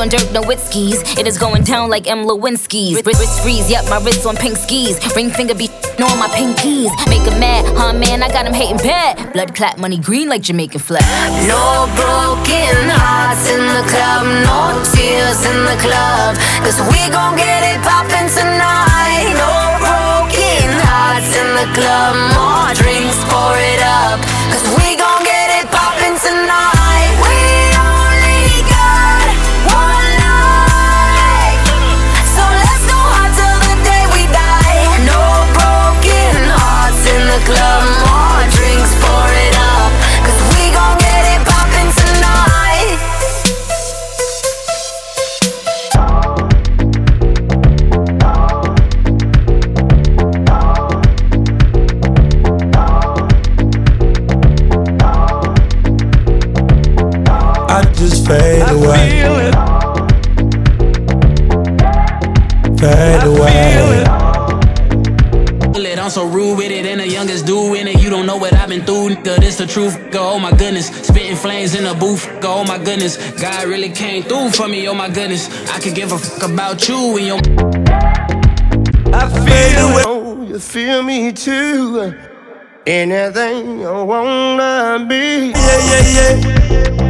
on Dirk Nowitzki's. It is going down like M. Lewinsky's. Wrist freeze, yep, my wrist on pink skis. Ring finger be on my pinkies. Make him mad, huh man, I got him hating bad. Blood clot, money green like Jamaican flag. No broken hearts in the club, no tears in the club, 'cause we gon' get it poppin' tonight. No broken hearts in the club, more drinks, pour it up, 'cause we gon' get it poppin' tonight. We only got one life, so let's go hard till the day we die. No broken hearts in the club, more drinks, pour it up, 'cause we gon' get it poppin' tonight. I just fade away. Fade away. I'm so rude with it, and the youngest dude in it. You don't know what I've been through, nigga. This the truth, nigga. Oh my goodness, spitting flames in the booth, nigga. Oh my goodness, God really came through for me. Oh my goodness, I could give a fuck about you and your. I feel it. You feel me too. Anything you wanna be. Yeah, yeah, yeah.